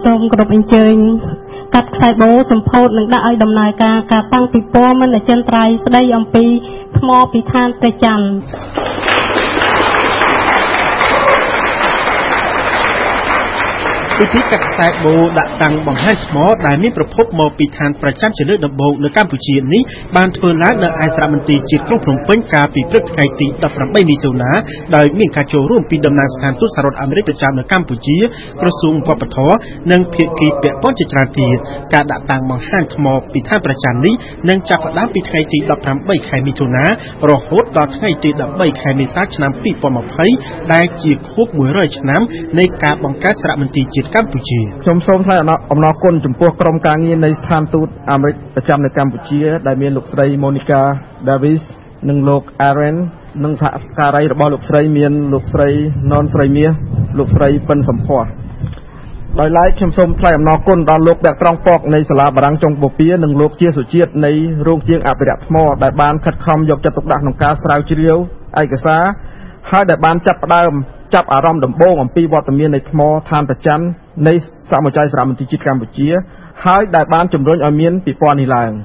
សូមគោរពអញ្ជើញកាត់ខ្សែបូសម្ពោធនឹងដាក់ឲ្យដំណើរការតាំងពីពណ៌មិនអចិន្ត្រៃយ៍ស្ដីអំពីថ្មពីឋានព្រះច័ន្ទ ពិធីកាត់ខ្សែបូដាក់តាំងបង្ហាញថ្មដែលមានប្រភពមកពីឋានប្រចាំជាលើកដំបូងនៅកម្ពុជានេះបានធ្វើឡើងនៅឯសារមន្ទីរជាតិក្រុងភ្នំពេញកាលពីព្រឹកថ្ងៃទី 18 មិថុនាដោយមានការចូលរួមពីតំណាងស្ថានទូតសហរដ្ឋអាមេរិកប្រចាំនៅកម្ពុជាក្រសួងវប្បធម៌និងភាគីពាក់ព័ន្ធជាច្រើនទៀតការដាក់តាំងបង្ហាញថ្មពីឋានប្រចាំនេះនឹងចាប់ផ្ដើមពីថ្ងៃទី 18 ខែមិថុនារហូតដល់ថ្ងៃទី 13 ខែមេសាឆ្នាំ 2020 ដែលជាខួប 100 ឆ្នាំនៃការបង្កើតសារមន្ទីរជាតិកម្ពុជាខ្ញុំសូមថ្លែងអំណរគុណចំពោះក្រុមការងារនៃស្ថានទូតអាមេរិកប្រចាំនៅកម្ពុជាដែលមានលោកស្រី Monica Davis និងលោក Aaron និងសហការីរបស់លោកស្រីមានលោកស្រី Non ស្រីមាសលោកស្រីប៉ិនសំភ័សដោយឡែកខ្ញុំសូមថ្លែងអំណរគុណដល់លោកអ្នកត្រង់ពកនៃសាលាបារាំងចុងបូព៌ានិងលោកជាសុជាតិនៃរោងជាងអភិរក្សថ្មដែលបានខិតខំយកចិត្តទុកដាក់ក្នុងការស្រាវជ្រាវឯកសារហើយដែលបានចាប់អារម្មណ៍ដំបូងអំពីវត្តមាននៃថ្មឋានប្រច័ណ្ឌនៃសមុច្ឆ័យសារមន្ទីរជាតិកម្ពុជាហើយដែលបានជំរុញឲ្យមានពិព័រណ៍នេះឡើង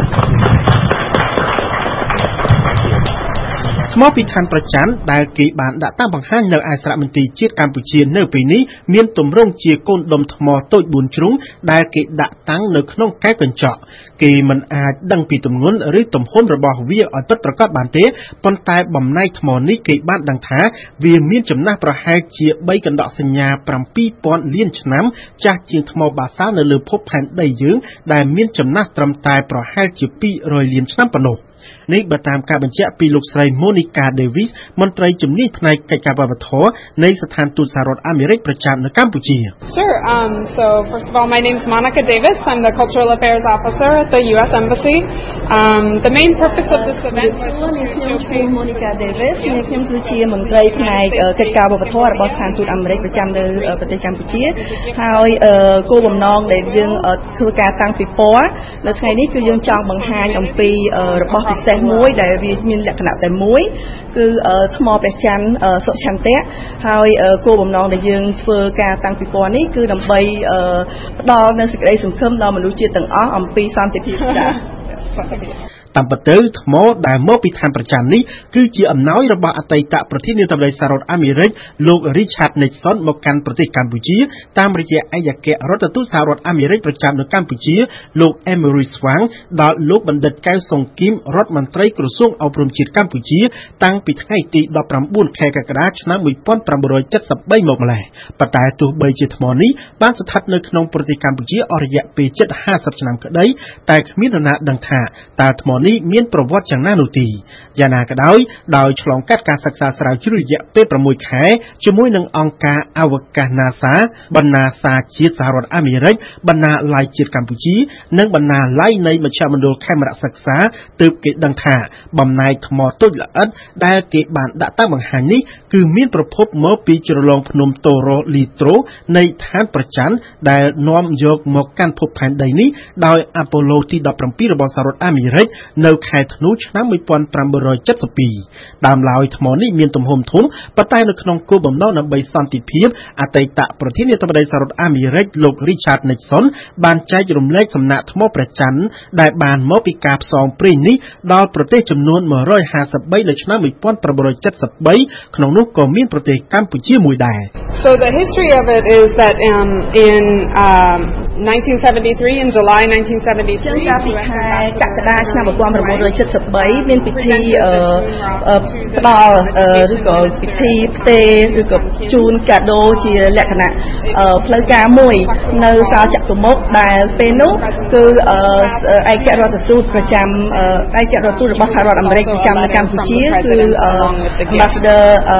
ថ្មពីឋានប្រច័ណ្ឌដែលគេបានដាក់តាំងបង្ហាញនៅឯសារមន្ទីរជាតិកម្ពុជានៅពេលនេះមានទម្រង់ជាកូនដុំថ្មតូច4ជ្រុងដែលគេដាក់តាំងនៅក្នុងកែវកញ្ចក់គេមិនអាចដឹងពីទម្ងន់ឬទំហំរបស់វាឲ្យពិតប្រាកដបានទេប៉ុន្តែបំណែកថ្មនេះគេបានដឹងថាវាមានចំណាស់ប្រហែលជា3កណ្ដកសញ្ញា 7000 លានឆ្នាំចាស់ជាងថ្មបាសាល់នៅលើភពផែនដីយើងដែលមានចំណាស់ត្រឹមតែប្រហែលជា200លានឆ្នាំប៉ុណ្ណោះនេះបើតាមការបញ្ជាក់ពីលោកស្រី Monica Davis មន្ត្រីជំនាញផ្នែកកិច្ចការវប្បធម៌នៃស្ថានទូតសហរដ្ឋអាមេរិកប្រចាំនៅកម្ពុជា Sure. So first of all, my name is Monica Davis. I'm the Cultural Affairs Officer at the U.S. Embassy. The main purpose of this event was to showcase Monica Davis. ខ្ញុំគឺជាមន្ត្រីផ្នែកកិច្ចការវប្បធម៌របស់ស្ថានទូតអាមេរិកប្រចាំនៅប្រទេសកម្ពុជាហើយគោលបំណងដែលយើងធ្វើការតាំងពីពណ៌នៅថ្ងៃនេះគឺយើងចង់បង្ហាញអំពីរបស់ពិសេសមួយដែលវាមានលក្ខណៈតែមួយគឺថ្មព្រះច័ន្ទសុឆន្ទៈហើយគោលបំណងដែលយើងធ្វើការតាំងពីពណ៌នេះគឺដើម្បីផ្ដល់នូវសេចក្តីសង្ឃឹមដល់មនុស្សជាតិទាំងអស់អំពីសន្តិភាពដែរតាមពិតទៅថ្មដែលមកពីឋានប្រច័ណ្ឌនេះគឺជាអំណោយរបស់អតីតប្រធានាធិបតីសហរដ្ឋអាមេរិកលោក Richard Nixon មកកាន់ប្រទេសកម្ពុជាតាមរយៈឯកអគ្គរដ្ឋទូតសហរដ្ឋអាមេរិកប្រចាំនៅកម្ពុជាលោក Emery Swang ដល់លោកបណ្ឌិតកែវសុងគីមរដ្ឋមន្ត្រីក្រសួងអប់រំជាតិកម្ពុជាតាំងពីថ្ងៃទី 19 ខែកក្កដាឆ្នាំ 1973 មកម្ល៉េះប៉ុន្តែទោះបីជាថ្មនេះបានស្ថិតនៅក្នុងប្រទេសកម្ពុជាអស់រយៈពេលជិត50ឆ្នាំក្តីតែគ្មាននរណាដឹងថាតើថ្មនេះមានប្រវត្តិយ៉ាងណានោះទេយ៉ាងណាក៏ដោយឆ្លងកាត់ការសិក្សាស្រាវជ្រាវរយៈពេល6ខែជាមួយនឹងអង្គការអវកាស NASA បណ្ណាសាជាតិសហរដ្ឋអាមេរិកបណ្ណាល័យជាតិកម្ពុជានិងបណ្ណាល័យនៃមជ្ឈមណ្ឌលខេមរៈសិក្សាទើបគេដឹងថាបំណែកថ្មតូចល្អិតដែលគេបានដាក់តាំងបង្ហាញនេះគឺមានប្រភពមកពីជ្រលងភ្នំតូរ៉ូលីត្រូនៃឋានប្រច័ណ្ឌដែលនាំយកមកកាន់ភពផែនដីនេះដោយអាប៉ូឡូទី 17 របស់សហរដ្ឋអាមេរិកនៅខែធ្នូឆ្នាំ 1972 ដើមឡើយថ្មនេះមានទំហំធំប៉ុន្តែនៅក្នុងគោលបំណងដើម្បីសន្តិភាពអតីតប្រធានាធិបតីសហរដ្ឋអាមេរិកលោក Richard Nixon បានចែករំលែកសំណាកថ្មព្រះច័ន្ទដែលបានមកពីការផ្សងព្រេងនេះដល់ប្រទេសចំនួន 153 នៅឆ្នាំ 1973 ក្នុងនោះក៏មានប្រទេសកម្ពុជាមួយដែរ So the history of it is that in 1973 in July 1973 កាលពីខែកក្កដាឆ្នាំ 1973 មានពិធីផ្ដល់ឬក៏ពិធីផ្ទេរឬក៏ជូនកាដូជាលក្ខណៈផ្លូវការមួយនៅសាលចតុមុខដែលពេលនោះគឺឯករដ្ឋទូតប្រចាំឯករដ្ឋទូតរបស់សហរដ្ឋអាមេរិកប្រចាំនៅកម្ពុជាគឺ Ambassador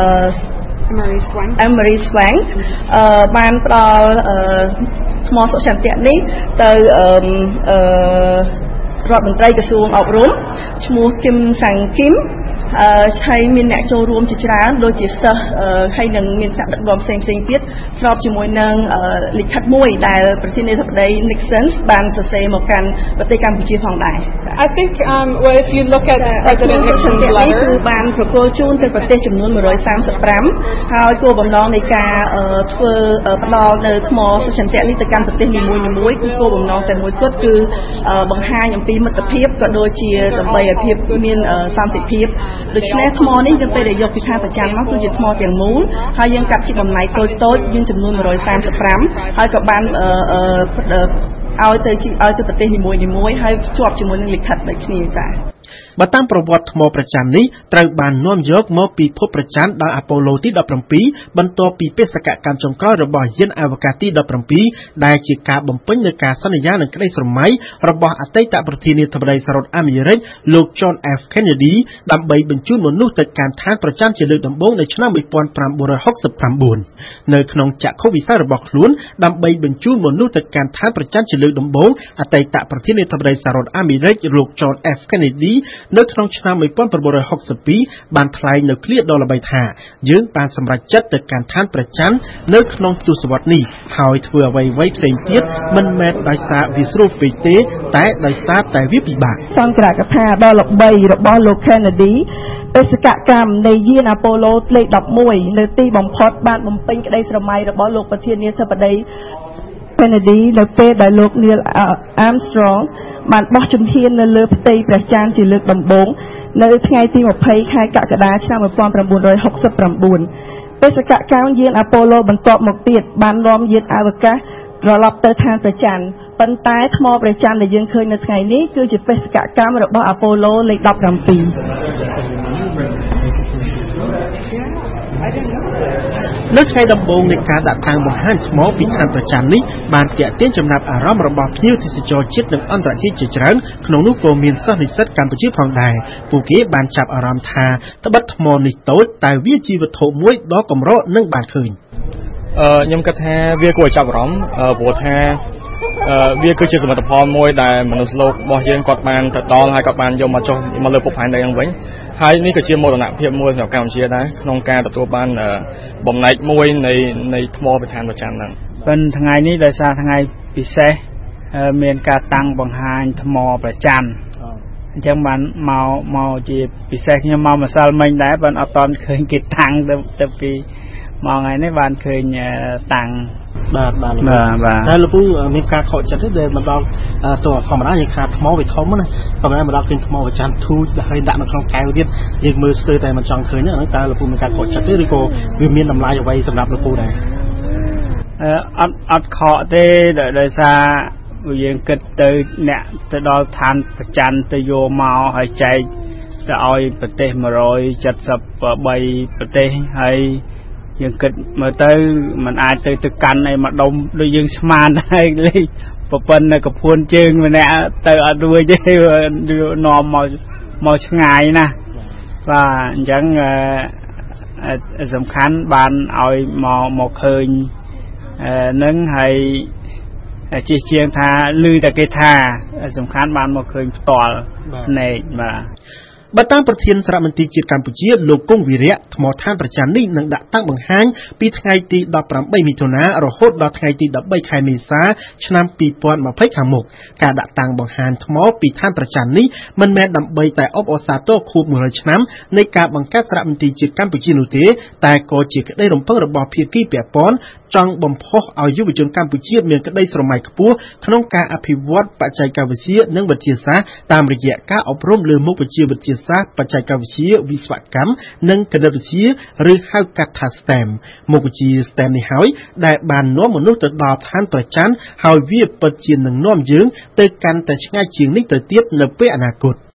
Emery Swang បានផ្ដល់ថ្មសុឆន្ទៈនេះទៅរដ្ឋមន្ត្រីក្រសួងអប់រំឈ្មោះ Kim Sang Kim ហើយមានអ្នកចូលរួមជាច្រើនដូចជាសិស្សហើយនឹងមានថ្នាក់ដឹកនាំផ្សេងៗទៀតស្របជាមួយនឹងលិខិតមួយដែលប្រធានាធិបតី Nixon បានសរសេរមកកាន់ប្រទេសកម្ពុជាផងដែរ I think well if you look at President Nixon's letter គឺបានប្រគល់ជូនទៅប្រទេសចំនួន135ហើយគោលបំណងនៃការធ្វើផ្ដល់នៅថ្មសុឆន្ទៈនេះទៅកាន់ប្រទេសនីមួយៗគឺគោលបំណងតែមួយគត់គឺបង្ហាញអំពីមិត្តភាពក៏ដូចជាដើម្បីឲ្យភាពមានសន្តិភាពដូច្នេះថ្មនេះនៅពេលដែលយកពីខាងប្រចាំមកគឺជាថ្មទាំងមូលហើយយើងកាត់ជាបំណែកតូចៗយើងចំនួន135ហើយក៏បានឲ្យទៅប្រទេសនីមួយៗហើយភ្ជាប់ជាមួយនឹងលិខិតដូចគ្នាចា៎បើតាមប្រវត្តិថ្មប្រច័ណ្ឌនេះត្រូវបាននាំយកមកពីភពប្រច័ណ្ឌដោយអាប៉ូឡូទី 17 បន្ទាប់ពីបេសកកម្មចុងក្រោយរបស់យានអវកាសទី 17 ដែលជាការបំពេញនូវការសន្យានិងក្តីស្រមៃរបស់អតីតប្រធានាធិបតីសហរដ្ឋអាមេរិកលោក John F Kennedy ដើម្បីបញ្ជូនមនុស្សទៅកាន់ឋានប្រច័ណ្ឌជាលើកដំបូងនៅឆ្នាំ 1969 នៅក្នុងចក្ខុវិស័យរបស់ខ្លួនដើម្បីបញ្ជូនមនុស្សទៅកាន់ឋានប្រច័ណ្ឌជាលើកដំបូងអតីតប្រធានាធិបតីសហរដ្ឋអាមេរិកលោក John F Kennedy នៅក្នុងឆ្នាំ 1962 បានថ្លែងនៅឃ្លាដ៏ល្បីថាយើងបានសម្រេចចិត្តទៅកាន់ឋានប្រច័ណ្ឌនៅក្នុងទសវត្សរ៍នេះហើយធ្វើអ្វីៗផ្សេងទៀតមិនមែនដោយសារវាស្រួលពេកទេតែដោយសារតែវាពិបាកសង្គ្រកថាដ៏ល្បីរបស់លោក Kennedy បេសកកម្មនៃយានអាប៉ូឡូលេខ 11 នៅទីបំផុតបានបំពេញក្តីស្រមៃរបស់លោកប្រធានាធិបតី Kennedy នៅពេលដែលលោក Neil Armstrong បានបោះជំហាននៅលើផ្ទៃព្រះច័ន្ទជាលើកដំបូងនៅថ្ងៃទី 20 ខែកក្កដាឆ្នាំ 1969 បេសកកម្មយានអាប៉ូឡូបន្ទាប់មកទៀតបាននាំយានអវកាសត្រឡប់ទៅឋានព្រះច័ន្ទប៉ុន្តែថ្មព្រះច័ន្ទដែលយើងឃើញនៅថ្ងៃនេះគឺជាបេសកកម្មរបស់អាប៉ូឡូលេខ 17 នៅថ្ងៃដំបូងនៃការដាក់តាំងបង្ហាញថ្មពីឋានប្រច័ណ្ឌនេះបានទាក់ទាញចំណាប់អារម្មណ៍របស់ភ្ញៀវទេសចរជាតិនិងអន្តរជាតិជាច្រើនក្នុងនោះក៏មានសិស្សនិស្សិតកម្ពុជាផងដែរពួកគេបានចាប់អារម្មណ៍ថាត្បិតថ្មនេះតូចតែវាជាវត្ថុមួយដ៏កម្រនិងបានឃើញខ្ញុំគិតថាវាគួរឲ្យចាប់អារម្មណ៍ព្រោះថាវាគឺជាសមិទ្ធផលមួយដែលមនុស្សលោករបស់យើងគាត់បានទៅដល់ហើយគាត់បានយកមកចុះមកលើភពផែនដីហ្នឹងវិញហើយនេះក៏ជាមោទនភាពមួយសម្រាប់កម្ពុជាដែរក្នុងការទទួលបានបំណែកមួយនៃថ្មប្រធានប្រច័ណ្ឌហ្នឹងប៉ុន្តែថ្ងៃនេះដោយសារថ្ងៃពិសេសមានការតាំងបង្ហាញថ្មប្រច័ណ្ឌអញ្ចឹងបានមកជាពិសេសខ្ញុំមកម្សិលមិញដែរប៉ុន្តែអត់ទាន់ឃើញគេតាំងទៅពីមកថ្ងៃនេះបានឃើញតាំងបាទតែលោកពូមានការខកចិត្តទេដែលមកដល់តើធម្មតាយើងខាតថ្មវាធំណាប៉ុន្តែមកដល់ឃើញថ្មប្រច័ណ្ឌធូចហើយដាក់នៅក្នុងកែវទៀតយើងមើលស្ទើរតែមិនចង់ឃើញហ្នឹងតើលោកពូមានការខកចិត្តទេឬក៏វាមានតម្លៃអ្វីសម្រាប់លោកពូដែរអត់ខកទេដោយសារយើងគិតទៅអ្នកទៅដល់ឋានប្រច័ណ្ឌទៅយកមកហើយចែកទៅឲ្យប្រទេស173ប្រទេសហើយយើងគិតមើលទៅมันអាចទៅកាន់អីមកដុំដូចយើងស្មានដែរលេខប្រពន្ធនៅកពួនជើងម្នាក់ទៅអត់រួចទេនាំមកឆ្ងាយណាបាទអញ្ចឹងសំខាន់បានឲ្យមកឃើញនឹងហើយជិះជាងថាឮតែគេថាសំខាន់បានមកឃើញផ្ទាល់ណែកបាទបើតាមប្រធានសារមន្ទីរជាតិកម្ពុជាលោកគង់វីរៈថ្មឋានប្រច័ណ្ឌនេះនឹងដាក់តាំងបង្ហាញពីថ្ងៃទី18មិថុនារហូតដល់ថ្ងៃទី13ខែមេសាឆ្នាំ2020ខាងមុខការដាក់តាំងបង្ហាញថ្មពីឋានប្រច័ណ្ឌនេះមិនមែនដើម្បីតែអបអរសាទរខួប100ឆ្នាំនៃការបង្កើតសារមន្ទីរជាតិកម្ពុជានោះទេតែក៏ជាក្តីរំពឹងរបស់ភាគីពាក់ព័ន្ធចង់បំផុសឲ្យយុវជនកម្ពុជាមានក្តីស្រមៃខ្ពស់ក្នុងការអភិវឌ្ឍបច្ចេកវិទ្យានិងវិទ្យាសាស្ត្រតាមរយៈការអប់រំលើមុខវិជ្ជាវិទ្យាសាស្ត្របច្ចេកវិទ្យាវិស្វកម្មនិងគណិតវិទ្យាឬហៅកាត់ថា STEM មុខវិជ្ជា STEM នេះហើយដែលបាននាំមនុស្សទៅដល់ឋានប្រច័ណ្ឌហើយវាពិតជានឹងនាំយើងទៅកាន់តែឆ្ងាយជាងនេះទៅទៀតនៅពេលអនាគត